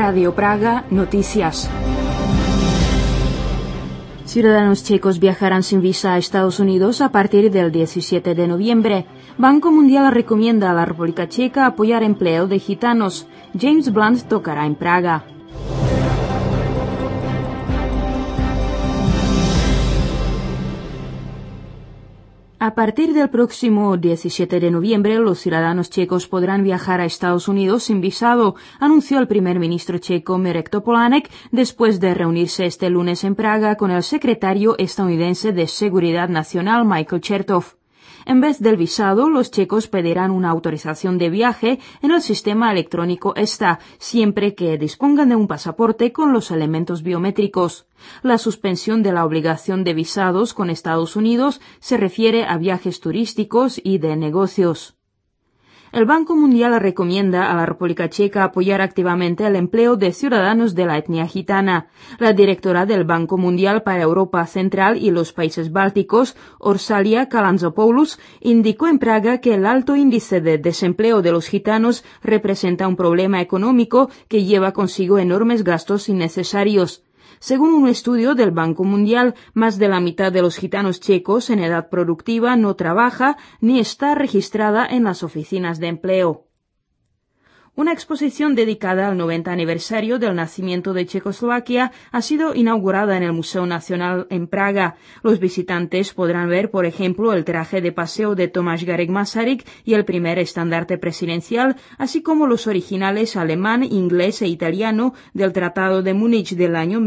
Radio Praga, noticias. Ciudadanos checos viajarán sin visa a Estados Unidos a partir del 17 de noviembre. Banco Mundial recomienda a la República Checa apoyar empleo de gitanos. James Blunt tocará en Praga. A partir del próximo 17 de noviembre, los ciudadanos checos podrán viajar a Estados Unidos sin visado, anunció el primer ministro checo Mirek Topolánek después de reunirse este lunes en Praga con el secretario estadounidense de Seguridad Nacional Michael Chertoff. En vez del visado, los checos pedirán una autorización de viaje en el sistema electrónico ESTA, siempre que dispongan de un pasaporte con los elementos biométricos. La suspensión de la obligación de visados con Estados Unidos se refiere a viajes turísticos y de negocios. El Banco Mundial recomienda a la República Checa apoyar activamente el empleo de ciudadanos de la etnia gitana. La directora del Banco Mundial para Europa Central y los países bálticos, Orsalia Kalantzopoulos, indicó en Praga que el alto índice de desempleo de los gitanos representa un problema económico que lleva consigo enormes gastos innecesarios. Según un estudio del Banco Mundial, más de la mitad de los gitanos checos en edad productiva no trabaja ni está registrada en las oficinas de empleo. Una exposición dedicada al 90 aniversario del nacimiento de Checoslovaquia ha sido inaugurada en el Museo Nacional en Praga. Los visitantes podrán ver, por ejemplo, el traje de paseo de Tomáš Garrigue Masaryk y el primer estandarte presidencial, así como los originales alemán, inglés e italiano del Tratado de Múnich del año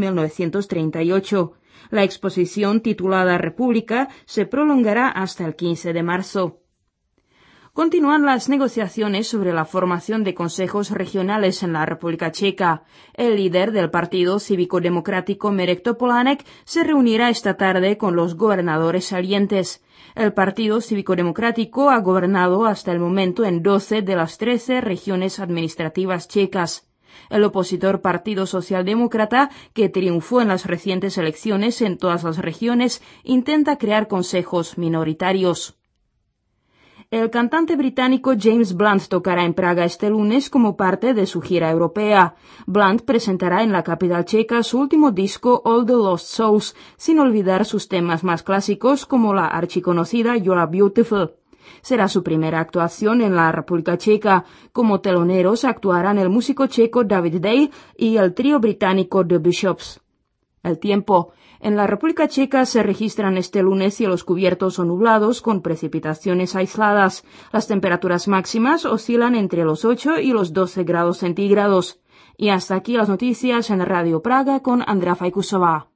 1938. La exposición, titulada República, se prolongará hasta el 15 de marzo. Continúan las negociaciones sobre la formación de consejos regionales en la República Checa. El líder del Partido Cívico-Democrático Mirek Topolánek se reunirá esta tarde con los gobernadores salientes. El Partido Cívico-Democrático ha gobernado hasta el momento en 12 de las 13 regiones administrativas checas. El opositor Partido Socialdemócrata, que triunfó en las recientes elecciones en todas las regiones, intenta crear consejos minoritarios. El cantante británico James Blunt tocará en Praga este lunes como parte de su gira europea. Blunt presentará en la capital checa su último disco All the Lost Souls, sin olvidar sus temas más clásicos como la archiconocida You're Beautiful. Será su primera actuación en la República Checa. Como teloneros actuarán el músico checo David Dale y el trío británico The Bishops. El tiempo. En la República Checa se registran este lunes cielos cubiertos o nublados con precipitaciones aisladas. Las temperaturas máximas oscilan entre los 8 y los 12 grados centígrados. Y hasta aquí las noticias en Radio Praga con Andrea Fajkusová.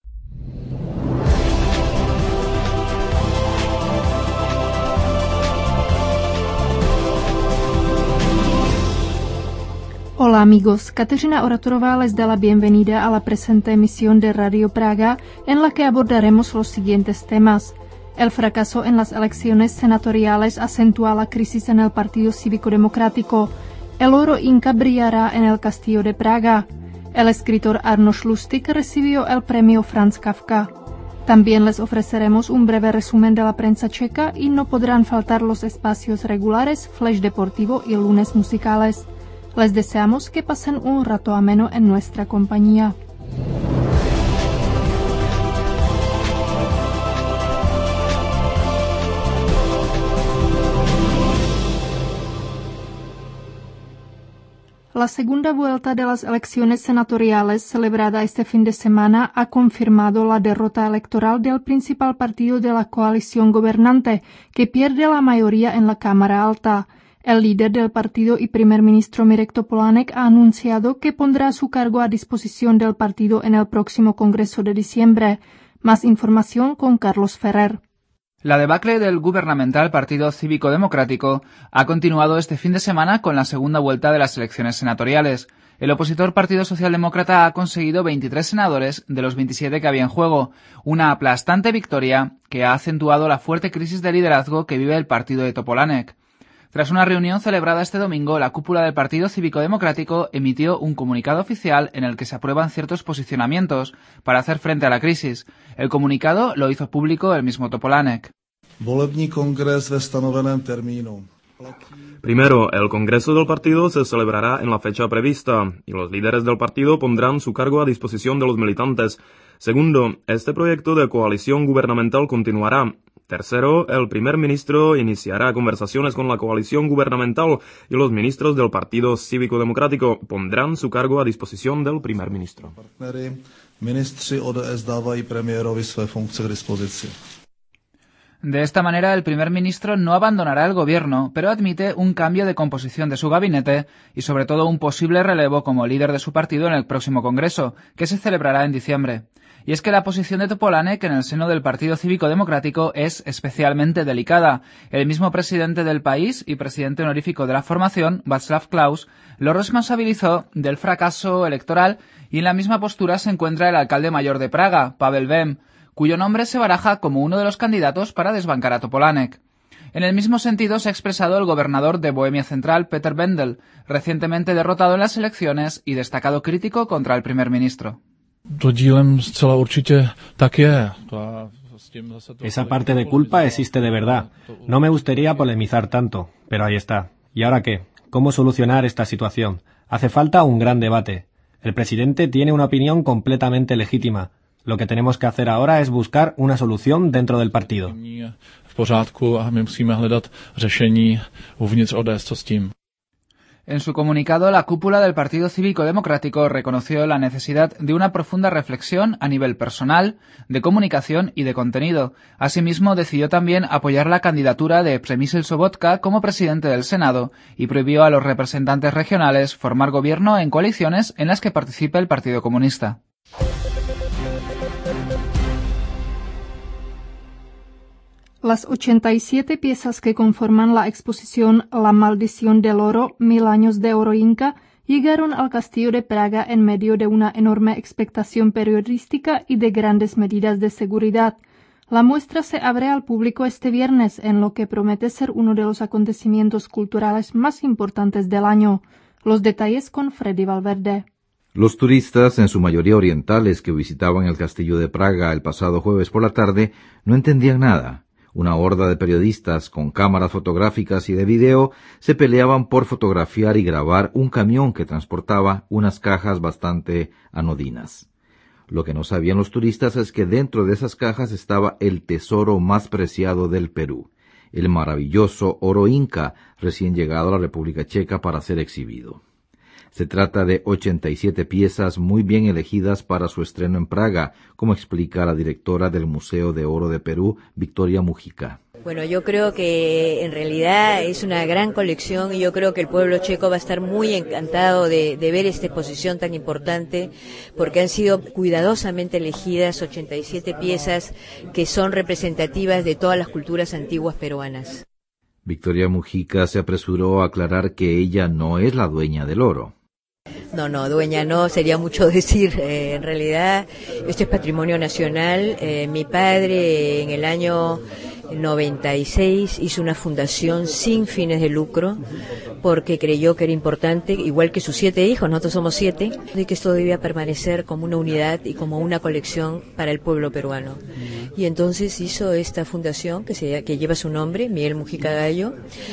Hola amigos, Kateřina Oratorová les da la bienvenida a la presente emisión de Radio Praga, en la que abordaremos los siguientes temas. El fracaso en las elecciones senatoriales acentúa la crisis en el Partido Cívico-Democrático. El oro inca brillará en el Castillo de Praga. El escritor Arnošt Lustig recibió el premio Franz Kafka. También les ofreceremos un breve resumen de la prensa checa y no podrán faltar los espacios regulares, flash deportivo y lunes musicales. Les deseamos que pasen un rato ameno en nuestra compañía. La segunda vuelta de las elecciones senatoriales celebrada este fin de semana ha confirmado la derrota electoral del principal partido de la coalición gobernante, que pierde la mayoría en la Cámara Alta. El líder del partido y primer ministro Mirek Topolánek ha anunciado que pondrá su cargo a disposición del partido en el próximo Congreso de diciembre. Más información con Carlos Ferrer. La debacle del gubernamental Partido Cívico Democrático ha continuado este fin de semana con la segunda vuelta de las elecciones senatoriales. El opositor Partido Socialdemócrata ha conseguido 23 senadores de los 27 que había en juego, una aplastante victoria que ha acentuado la fuerte crisis de liderazgo que vive el partido de Topolánek. Tras una reunión celebrada este domingo, la cúpula del Partido Cívico-Democrático emitió un comunicado oficial en el que se aprueban ciertos posicionamientos para hacer frente a la crisis. El comunicado lo hizo público el mismo Topolánek. Volební kongres ve stanoveném termínu. Primero, el Congreso del partido se celebrará en la fecha prevista y los líderes del partido pondrán su cargo a disposición de los militantes. Segundo, este proyecto de coalición gubernamental continuará. Tercero, el primer ministro iniciará conversaciones con la coalición gubernamental y los ministros del Partido Cívico Democrático pondrán su cargo a disposición del primer ministro. Ministři ODS dávají premiérovi své funkce k dispozici. De esta manera, el primer ministro no abandonará el gobierno, pero admite un cambio de composición de su gabinete y sobre todo un posible relevo como líder de su partido en el próximo Congreso, que se celebrará en diciembre. Y es que la posición de Topolánek en el seno del Partido Cívico Democrático es especialmente delicada. El mismo presidente del país y presidente honorífico de la formación, Václav Klaus, lo responsabilizó del fracaso electoral y en la misma postura se encuentra el alcalde mayor de Praga, Pavel Bem, cuyo nombre se baraja como uno de los candidatos para desbancar a Topolánek. En el mismo sentido se ha expresado el gobernador de Bohemia Central, Petr Bendel, recientemente derrotado en las elecciones y destacado crítico contra el primer ministro. Esa parte de culpa existe de verdad. No me gustaría polemizar tanto, pero ahí está. ¿Y ahora qué? ¿Cómo solucionar esta situación? Hace falta un gran debate. El presidente tiene una opinión completamente legítima. Lo que tenemos que hacer ahora es buscar una solución dentro del partido. En su comunicado, la cúpula del Partido Cívico Democrático reconoció la necesidad de una profunda reflexión a nivel personal, de comunicación y de contenido. Asimismo, decidió también apoyar la candidatura de Przemysl Sobotka como presidente del Senado y prohibió a los representantes regionales formar gobierno en coaliciones en las que participe el Partido Comunista. Las 87 piezas que conforman la exposición La maldición del oro, 1000 años de oro inca, llegaron al castillo de Praga en medio de una enorme expectación periodística y de grandes medidas de seguridad. La muestra se abre al público este viernes en lo que promete ser uno de los acontecimientos culturales más importantes del año. Los detalles con Freddy Valverde. Los turistas, en su mayoría orientales, que visitaban el castillo de Praga el pasado jueves por la tarde, no entendían nada. Una horda de periodistas con cámaras fotográficas y de video se peleaban por fotografiar y grabar un camión que transportaba unas cajas bastante anodinas. Lo que no sabían los turistas es que dentro de esas cajas estaba el tesoro más preciado del Perú, el maravilloso oro inca recién llegado a la República Checa para ser exhibido. Se trata de 87 piezas muy bien elegidas para su estreno en Praga, como explica la directora del Museo de Oro de Perú, Victoria Mujica. Bueno, yo creo que en realidad es una gran colección y yo creo que el pueblo checo va a estar muy encantado de ver esta exposición tan importante porque han sido cuidadosamente elegidas 87 piezas que son representativas de todas las culturas antiguas peruanas. Victoria Mujica se apresuró a aclarar que ella no es la dueña del oro. No, dueña no, sería mucho decir. En realidad, esto es patrimonio nacional. Mi padre en el año 96 hizo una fundación sin fines de lucro porque creyó que era importante, igual que sus 7 hijos, nosotros somos 7, de que esto debía permanecer como una unidad y como una colección para el pueblo peruano. Y entonces hizo esta fundación que lleva su nombre, Miguel Mujica Gallo.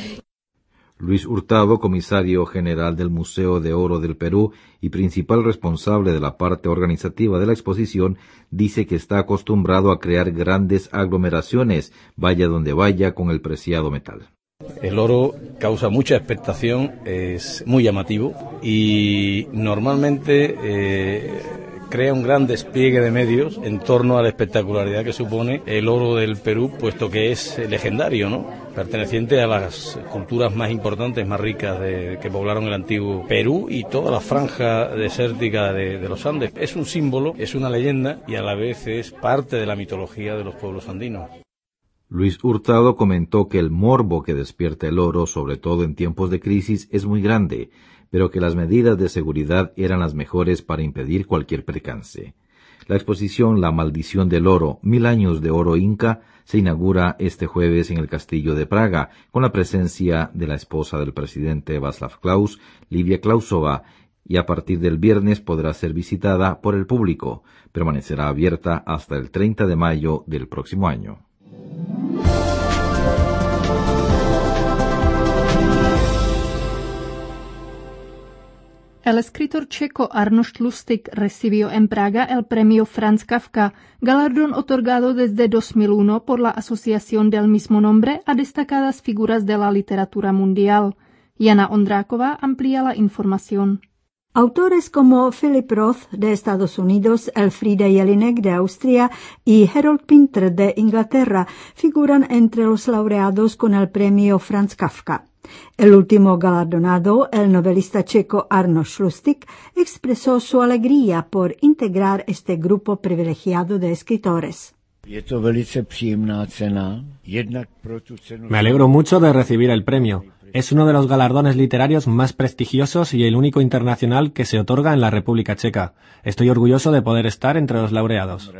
Luis Hurtado, comisario general del Museo de Oro del Perú y principal responsable de la parte organizativa de la exposición, dice que está acostumbrado a crear grandes aglomeraciones, vaya donde vaya, con el preciado metal. El oro causa mucha expectación, es muy llamativo y normalmente crea un gran despliegue de medios en torno a la espectacularidad que supone el oro del Perú, puesto que es legendario, ¿no? Perteneciente a las culturas más importantes, más ricas que poblaron el antiguo Perú y toda la franja desértica de los Andes. Es un símbolo, es una leyenda y a la vez es parte de la mitología de los pueblos andinos. Luis Hurtado comentó que el morbo que despierta el oro, sobre todo en tiempos de crisis, es muy grande, pero que las medidas de seguridad eran las mejores para impedir cualquier percance. La exposición La maldición del oro, 1000 años de oro inca, se inaugura este jueves en el Castillo de Praga, con la presencia de la esposa del presidente Václav Klaus, Livia Klausová, y a partir del viernes podrá ser visitada por el público. Permanecerá abierta hasta el 30 de mayo del próximo año. El escritor checo Arnošt Lustig recibió en Praga el premio Franz Kafka, galardón otorgado desde 2001 por la asociación del mismo nombre a destacadas figuras de la literatura mundial. Jana Ondráková amplía la información. Autores como Philip Roth de Estados Unidos, Elfriede Jelinek de Austria y Harold Pinter de Inglaterra figuran entre los laureados con el premio Franz Kafka. El último galardonado, el novelista checo Arnošt Lustig, expresó su alegría por integrar este grupo privilegiado de escritores. Me alegro mucho de recibir el premio. Es uno de los galardones literarios más prestigiosos y el único internacional que se otorga en la República Checa. Estoy orgulloso de poder estar entre los laureados.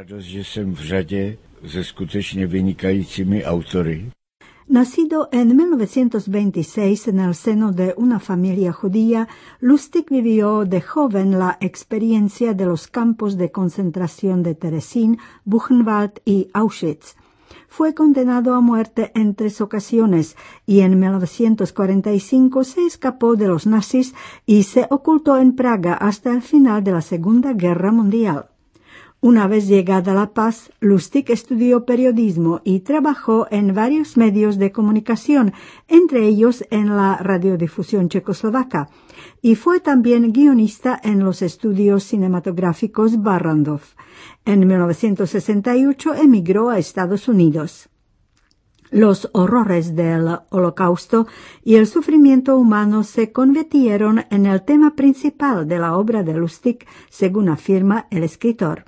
Nacido en 1926 en el seno de una familia judía, Lustig vivió de joven la experiencia de los campos de concentración de Terezín, Buchenwald y Auschwitz. Fue condenado a muerte en 3 ocasiones y en 1945 se escapó de los nazis y se ocultó en Praga hasta el final de la Segunda Guerra Mundial. Una vez llegada la paz, Lustig estudió periodismo y trabajó en varios medios de comunicación, entre ellos en la radiodifusión checoslovaca, y fue también guionista en los estudios cinematográficos Barrandov. En 1968 emigró a Estados Unidos. Los horrores del Holocausto y el sufrimiento humano se convirtieron en el tema principal de la obra de Lustig, según afirma el escritor.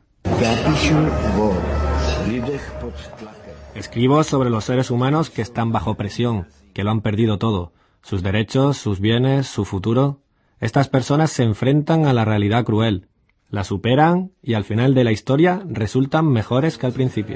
Escribo sobre los seres humanos que están bajo presión, que lo han perdido todo, sus derechos, sus bienes, su futuro. Estas personas se enfrentan a la realidad cruel, la superan y al final de la historia resultan mejores que al principio.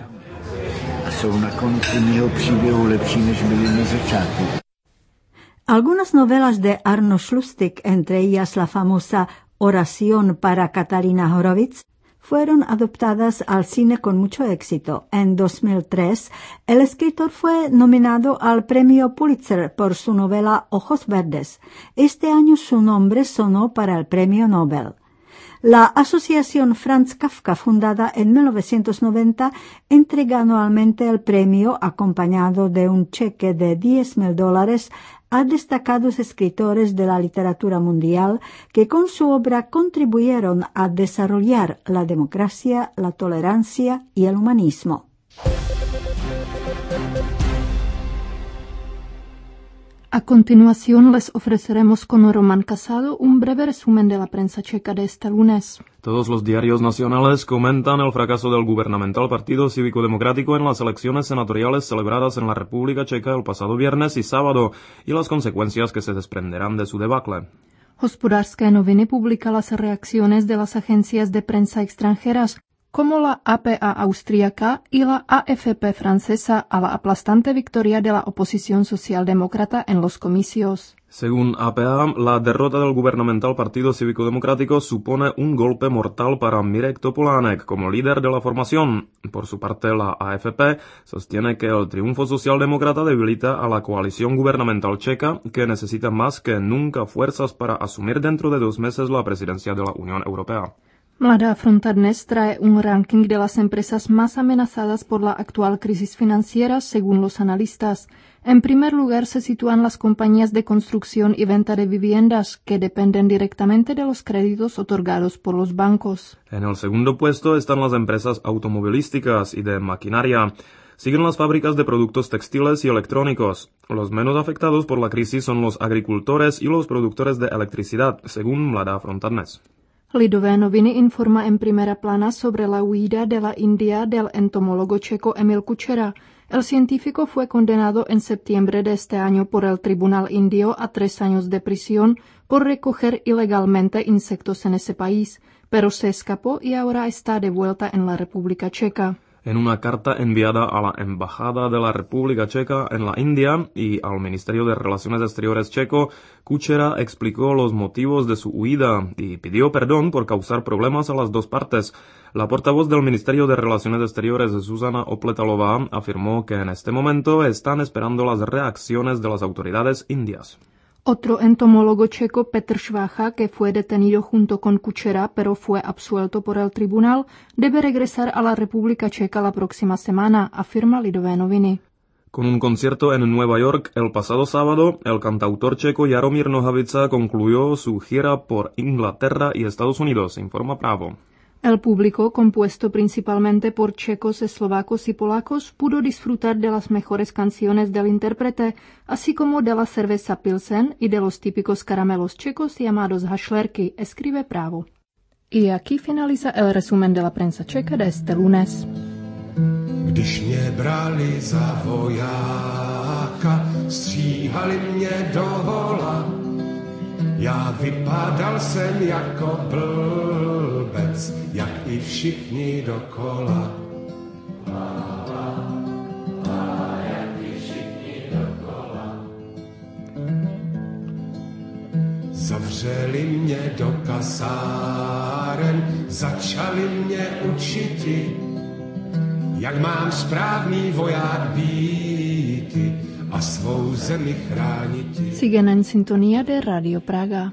Algunas novelas de Arnošt Lustig, entre ellas la famosa Oración para Katarina Horowitz, fueron adaptadas al cine con mucho éxito. En 2003, el escritor fue nominado al premio Pulitzer por su novela Ojos Verdes. Este año su nombre sonó para el premio Nobel. La asociación Franz Kafka, fundada en 1990, entrega anualmente el premio acompañado de un cheque de $10,000 a destacados escritores de la literatura mundial que con su obra contribuyeron a desarrollar la democracia, la tolerancia y el humanismo. A continuación les ofreceremos con Roman Casado un breve resumen de la prensa checa de este lunes. Todos los diarios nacionales comentan el fracaso del gubernamental Partido Cívico Democrático en las elecciones senatoriales celebradas en la República Checa el pasado viernes y sábado y las consecuencias que se desprenderán de su debacle. Hospodářské noviny publica las reacciones de las agencias de prensa extranjeras, como la APA austríaca y la AFP francesa, a la aplastante victoria de la oposición socialdemócrata en los comicios. Según APA, la derrota del gubernamental Partido Cívico Democrático supone un golpe mortal para Mirek Topolánek como líder de la formación. Por su parte, la AFP sostiene que el triunfo socialdemócrata debilita a la coalición gubernamental checa, que necesita más que nunca fuerzas para asumir dentro de 2 meses la presidencia de la Unión Europea. Mladá fronta dnes trae un ranking de las empresas más amenazadas por la actual crisis financiera, según los analistas. En primer lugar se sitúan las compañías de construcción y venta de viviendas, que dependen directamente de los créditos otorgados por los bancos. En el segundo puesto están las empresas automovilísticas y de maquinaria. Siguen las fábricas de productos textiles y electrónicos. Los menos afectados por la crisis son los agricultores y los productores de electricidad, según Mladá fronta dnes. Lidové noviny informa en primera plana sobre la huida de la India del entomólogo checo Emil Kučera. El científico fue condenado en septiembre de este año por el Tribunal Indio a 3 años de prisión por recoger ilegalmente insectos en ese país, pero se escapó y ahora está de vuelta en la República Checa. En una carta enviada a la Embajada de la República Checa en la India y al Ministerio de Relaciones Exteriores checo, Kučera explicó los motivos de su huida y pidió perdón por causar problemas a las 2 partes. La portavoz del Ministerio de Relaciones Exteriores, Zuzana Opletalová, afirmó que en este momento están esperando las reacciones de las autoridades indias. Otro entomólogo checo, Petr Švácha, que fue detenido junto con Kučera, pero fue absuelto por el tribunal, debe regresar a la República Checa la próxima semana, afirma Lidové noviny. Con un concierto en Nueva York el pasado sábado, el cantautor checo Jaromír Nohavica concluyó su gira por Inglaterra y Estados Unidos, informa Právo. El público, compuesto principalmente por checos, eslovacos y polacos, pudo disfrutar de las mejores canciones del intérprete, así como de la cerveza Pilsen y de los típicos caramelos checos llamados hašlerky, escribe Právo. Y aquí finaliza el resumen de la prensa checa de este lunes. Když mě brali za vojáka, stříhali mě do hola. Já vypadal jsem jako blbec, jak i všichni dokola. Jak i všichni dokola. Zavřeli mě do kasáren, začali mě učiti, jak mám správný voják býti a svou zemi chrániti. Siguen en sintonía de Radio Praga.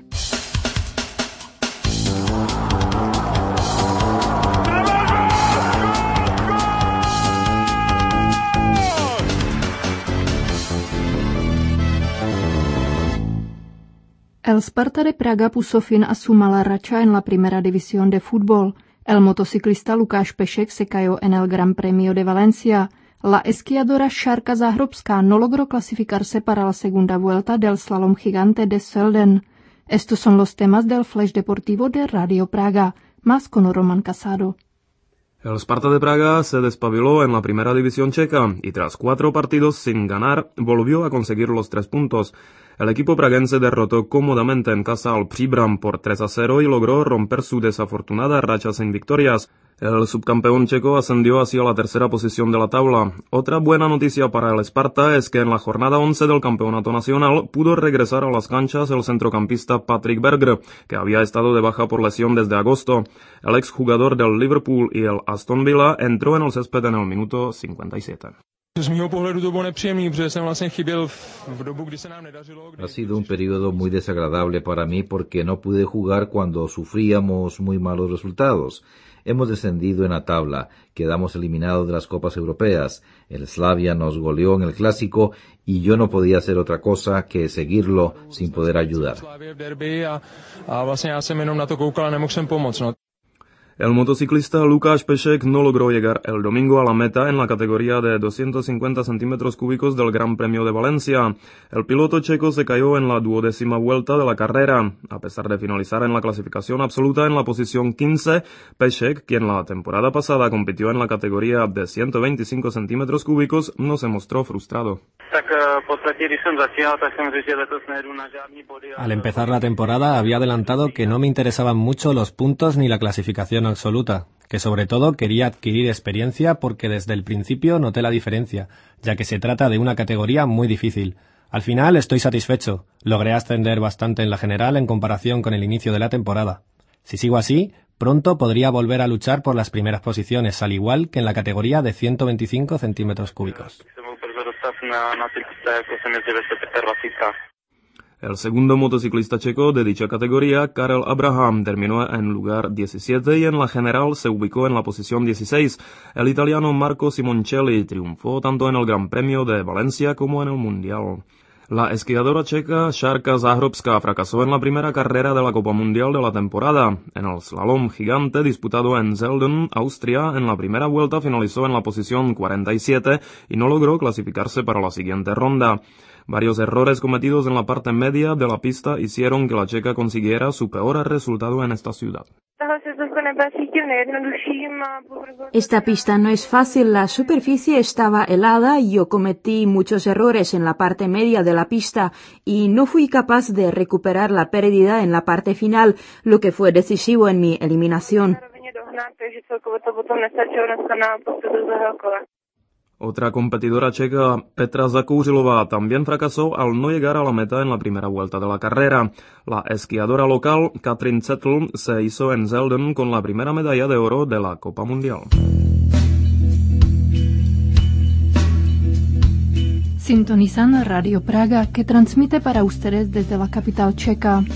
El Sparta de Praga puso fin a su mala racha en la primera división de fútbol. El motociclista Lukáš Pešek se cayó en el Gran Premio de Valencia. La esquiadora Šárka Záhrobská no logró clasificarse para la segunda vuelta del slalom gigante de Sölden. Estos son los temas del flash deportivo de Radio Praga. Más con Roman Casado. El Sparta de Praga se despabiló en la primera división checa y tras 4 partidos sin ganar volvió a conseguir los 3 puntos. El equipo praguense derrotó cómodamente en casa al Příbram por 3-0 y logró romper su desafortunada racha sin victorias. El subcampeón checo ascendió hacia la tercera posición de la tabla. Otra buena noticia para el Sparta es que en la jornada 11 del campeonato nacional pudo regresar a las canchas el centrocampista Patrick Berger, que había estado de baja por lesión desde agosto. El exjugador del Liverpool y el Aston Villa entró en el césped en el minuto 57. Z mýho pohledu to bylo nepříjemný, protože jsem vlastně chyběl v dobu, kdy se nám nedařilo. Ha sido un periodo muy desagradable para mí porque no pude jugar cuando sufríamos muy malos resultados. Hemos descendido en la tabla, quedamos eliminados de las copas europeas, el Slavia nos goleó en el clásico y yo no podía hacer otra cosa que seguirlo sin poder ayudar. A vlastně já jsem jenom na to koukal a nemohl jsem pomoct. El motociclista Lukáš Pešek no logró llegar el domingo a la meta en la categoría de 250 centímetros cúbicos del Gran Premio de Valencia. El piloto checo se cayó en la 12ª vuelta de la carrera. A pesar de finalizar en la clasificación absoluta en la posición 15, Pešek, quien la temporada pasada compitió en la categoría de 125 centímetros cúbicos, no se mostró frustrado. Al empezar la temporada había adelantado que no me interesaban mucho los puntos ni la clasificación absoluta, que sobre todo quería adquirir experiencia porque desde el principio noté la diferencia, ya que se trata de una categoría muy difícil. Al final estoy satisfecho, logré ascender bastante en la general en comparación con el inicio de la temporada. Si sigo así, pronto podría volver a luchar por las primeras posiciones, al igual que en la categoría de 125 centímetros cúbicos. El segundo motociclista checo de dicha categoría, Karel Abraham, terminó en lugar 17 y en la general se ubicó en la posición 16. El italiano Marco Simoncelli triunfó tanto en el Gran Premio de Valencia como en el Mundial. La esquiadora checa Šárka Záhrobská fracasó en la primera carrera de la Copa Mundial de la temporada. En el slalom gigante disputado en Sölden, Austria, en la primera vuelta finalizó en la posición 47 y no logró clasificarse para la siguiente ronda. Varios errores cometidos en la parte media de la pista hicieron que la checa consiguiera su peor resultado en esta ciudad. Esta pista no es fácil, la superficie estaba helada y yo cometí muchos errores en la parte media de la pista y no fui capaz de recuperar la pérdida en la parte final, lo que fue decisivo en mi eliminación. Otra competidora checa, Petra Zakouřilová, también fracasó al no llegar a la meta en la primera vuelta de la carrera. La esquiadora local, Katrin Zettel, se hizo en Sölden con la primera medalla de oro de la Copa Mundial. Sintonizan Radio Praga, que transmite para ustedes desde la capital checa.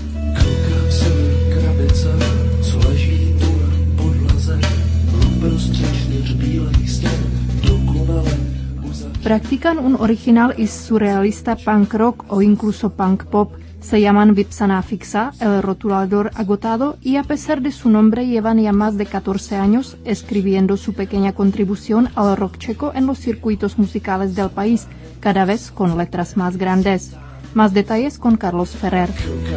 Practican un original y surrealista punk rock o incluso punk pop. Se llaman Vypsaná fixa, el rotulador agotado, y a pesar de su nombre llevan ya más de 14 años escribiendo su pequeña contribución al rock checo en los circuitos musicales del país, cada vez con letras más grandes. Más detalles con Carlos Ferrer.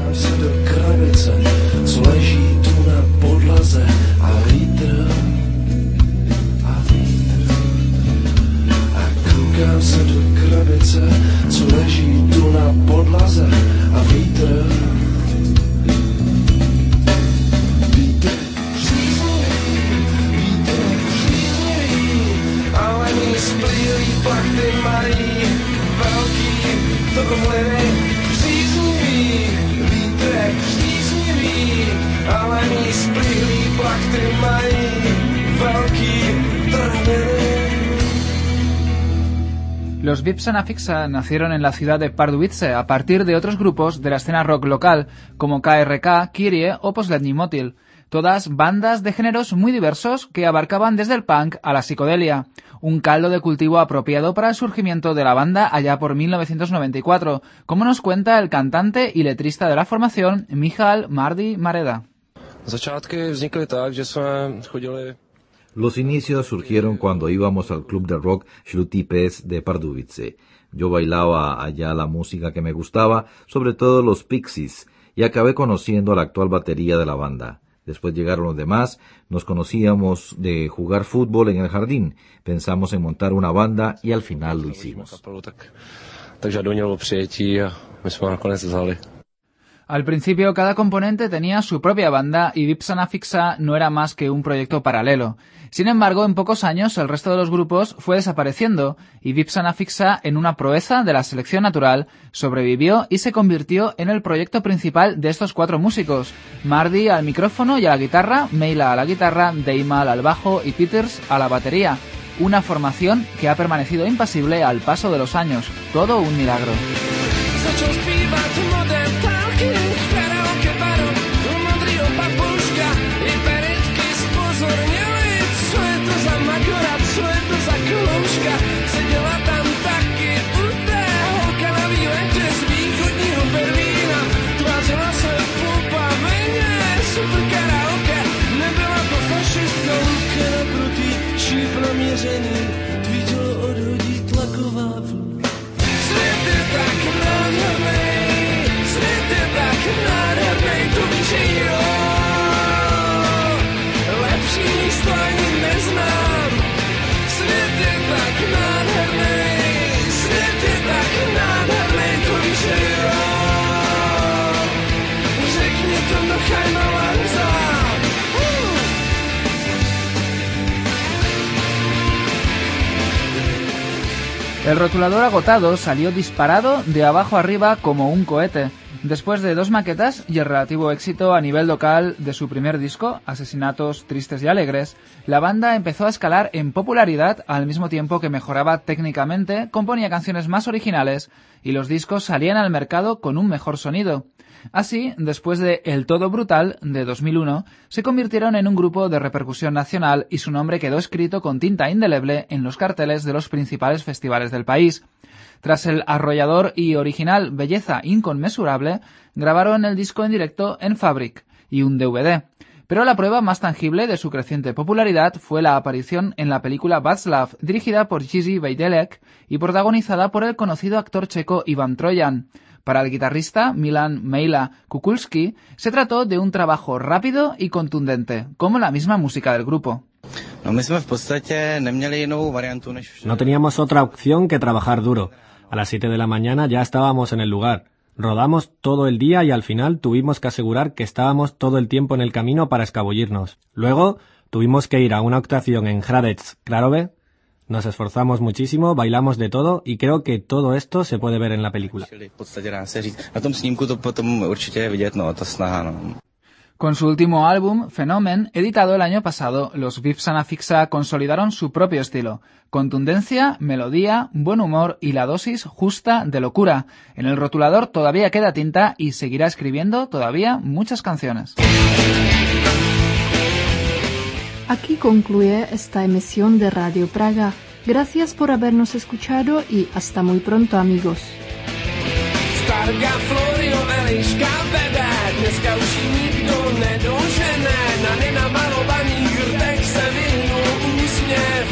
Koukám se do krabice, co leží tu na podlaze a vítr příznivý, ale mý splýlý plachty mají velký tohle příznivý, vítr příznivý, ale mý splýlý plachty mají velký trhliny. Los Vypsaná fixa nacieron en la ciudad de Pardubice a partir de otros grupos de la escena rock local, como KRK, Kyrie o Poslední Motil, todas bandas de géneros muy diversos que abarcaban desde el punk a la psicodelia, un caldo de cultivo apropiado para el surgimiento de la banda allá por 1994, como nos cuenta el cantante y letrista de la formación, Michal Mardy Mareda. Los inicios surgieron cuando íbamos al club de rock Žlutý pes de Pardubice. Yo bailaba allá la música que me gustaba, sobre todo los Pixies, y acabé conociendo a la actual batería de la banda. Después llegaron los demás, nos conocíamos de jugar fútbol en el jardín, pensamos en montar una banda y al final lo hicimos. Al principio cada componente tenía su propia banda y Vypsaná fixa no era más que un proyecto paralelo. Sin embargo, en pocos años el resto de los grupos fue desapareciendo y Vypsaná fixa, en una proeza de la selección natural, sobrevivió y se convirtió en el proyecto principal de estos cuatro músicos: Mardy al micrófono y a la guitarra, Meila a la guitarra, Deimal al bajo y Peters a la batería. Una formación que ha permanecido impasible al paso de los años. Todo un milagro. El rotulador agotado salió disparado de abajo arriba como un cohete. Después de 2 maquetas y el relativo éxito a nivel local de su primer disco, Asesinatos Tristes y Alegres, la banda empezó a escalar en popularidad al mismo tiempo que mejoraba técnicamente, componía canciones más originales y los discos salían al mercado con un mejor sonido. Así, después de El Todo Brutal, de 2001, se convirtieron en un grupo de repercusión nacional y su nombre quedó escrito con tinta indeleble en los carteles de los principales festivales del país. Tras el arrollador y original Belleza Inconmensurable, grabaron el disco en directo en Fabric y un DVD. Pero la prueba más tangible de su creciente popularidad fue la aparición en la película Václav, dirigida por Jiří Weidelek y protagonizada por el conocido actor checo Ivan Trojan. Para el guitarrista Milan Meila Kukulski, se trató de un trabajo rápido y contundente, como la misma música del grupo. No teníamos otra opción que trabajar duro. A las 7 de la mañana ya estábamos en el lugar. Rodamos todo el día y al final tuvimos que asegurar que estábamos todo el tiempo en el camino para escabullirnos. Luego tuvimos que ir a una actuación en Hradec Králové. Nos esforzamos muchísimo, bailamos de todo y creo que todo esto se puede ver en la película. Con su último álbum, Fenomen, editado el año pasado, los Vivs Anafixa consolidaron su propio estilo. Contundencia, melodía, buen humor y la dosis justa de locura. En el rotulador todavía queda tinta y seguirá escribiendo todavía muchas canciones. Aquí concluye esta emisión de Radio Praga. Gracias por habernos escuchado y hasta muy pronto, amigos. Starga Florio, Eliška vede, dneska už ji nikdo nedožene, na nenamalovaný hrtek se vyhnul úsměv.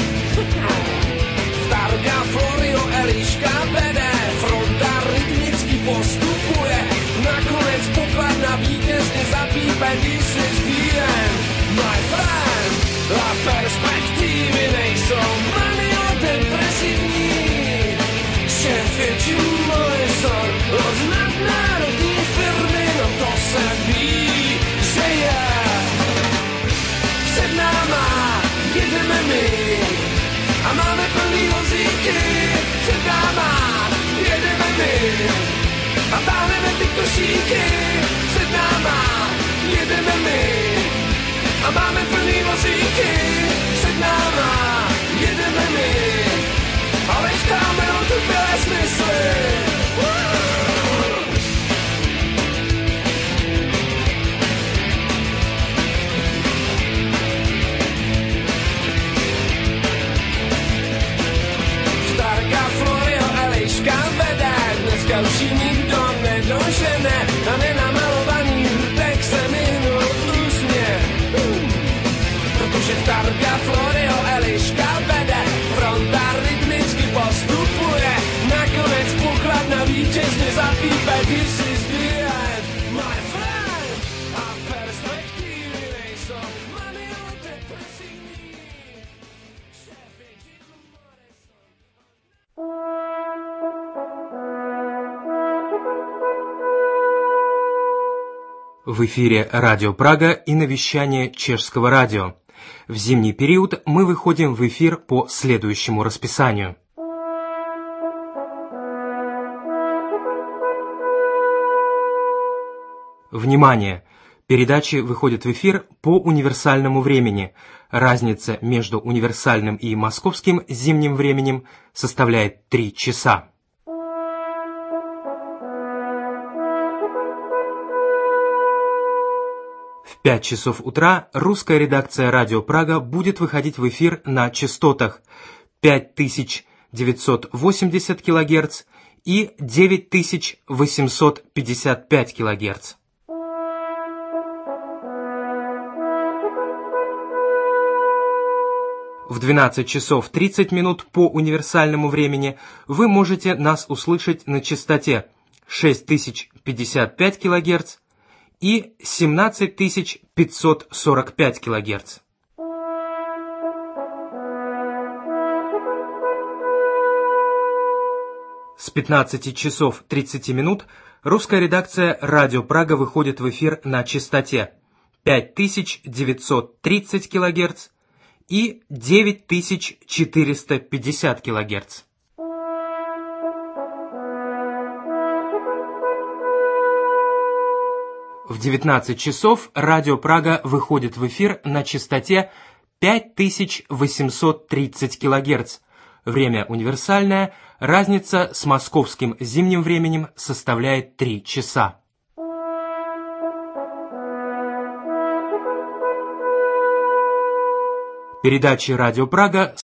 Starga Florio, Eliška vede, fronta rytmicky postupuje, nakonec pokladna vítězně zapípe, this is the end, my friend. A perspektivy nejsou maniodepresivní, šéf je Jim Morrison, od nadnárodní firmy, no to se ví, že je. Před náma jedeme my a máme plný vozíky, před náma jedeme my a táhneme ty košíky, před náma jedeme my a máme plný vozíky, před náma jedeme my a leštáme otupělé smysly. Starka Florio, Eliška vede, dneska už ji nikdo nedožene, na nenamalovaný hrtek se minul úsměv. Protože Starka Florio, Eliška vede, fronta rytmicky postupuje, nakonec pokladna vítězně zapípe, this is the end, my friend. A perspektivy nejsou maniodepresivní. В эфире Радио Прага и навещание Чешского радио. В зимний период мы выходим в эфир по следующему расписанию. Внимание! Передачи выходят в эфир по универсальному времени. Разница между универсальным и московским зимним временем составляет 3 часа. В 5 часов утра русская редакция Радио Прага будет выходить в эфир на частотах 5980 кГц и 9855 кГц. В 12 часов 30 минут по универсальному времени вы можете нас услышать на частоте 6055 кГц и 17545 кГц. С 15 часов 30 минут русская редакция Радио Прага выходит в эфир на частоте 5930 кГц и 9450 кГц. В 19 часов Радио Прага выходит в эфир на частоте 5830 кГц. Время универсальное, разница с московским зимним временем составляет 3 часа. Передачи Радио Прага